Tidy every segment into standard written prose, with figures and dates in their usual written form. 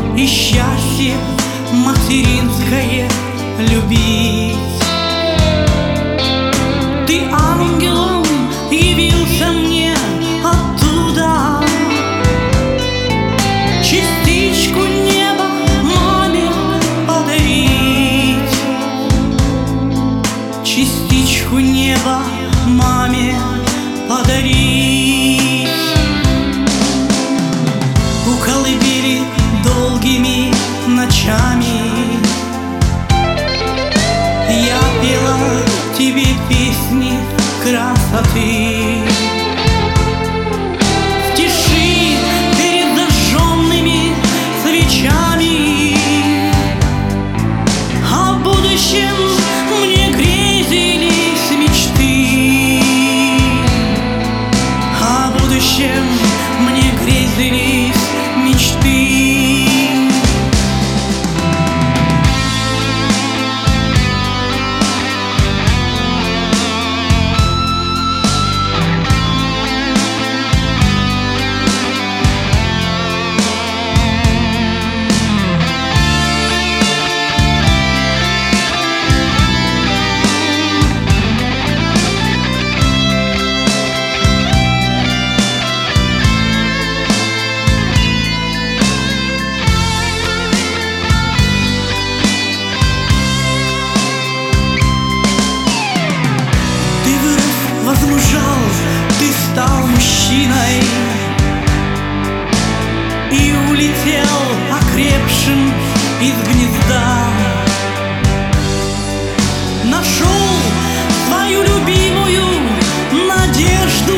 и счастье материнское любить. Ты ангелом явился мне оттуда, частичку неба маме подарить, частичку неба маме подарить. У колыбели долгими ночами я пела тебе песни красоты. В тиши перед зажженными свечами о будущем мне грезились мечты, о будущем мне грезились мечты. Возмужал, ты стал мужчиной и улетел окрепшим из гнезда. Нашел свою любимую надежду.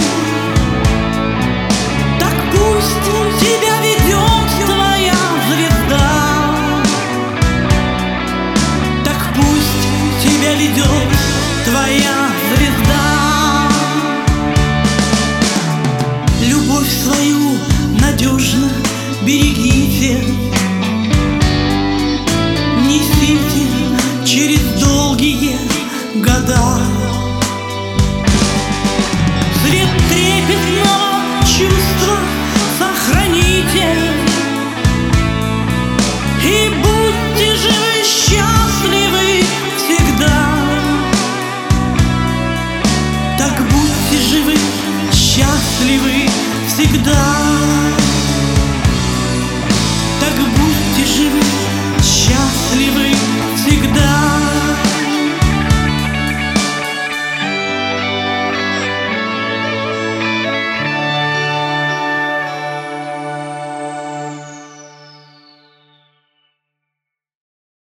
Так пусть тебя ведет твоя звезда, так пусть тебя ведет твоя звезда. Любовь свою надежно берегите, несите через долгие года. Свет трепетного чувства сохраните и будьте живы, счастливы всегда. Так будьте живы, счастливы всегда.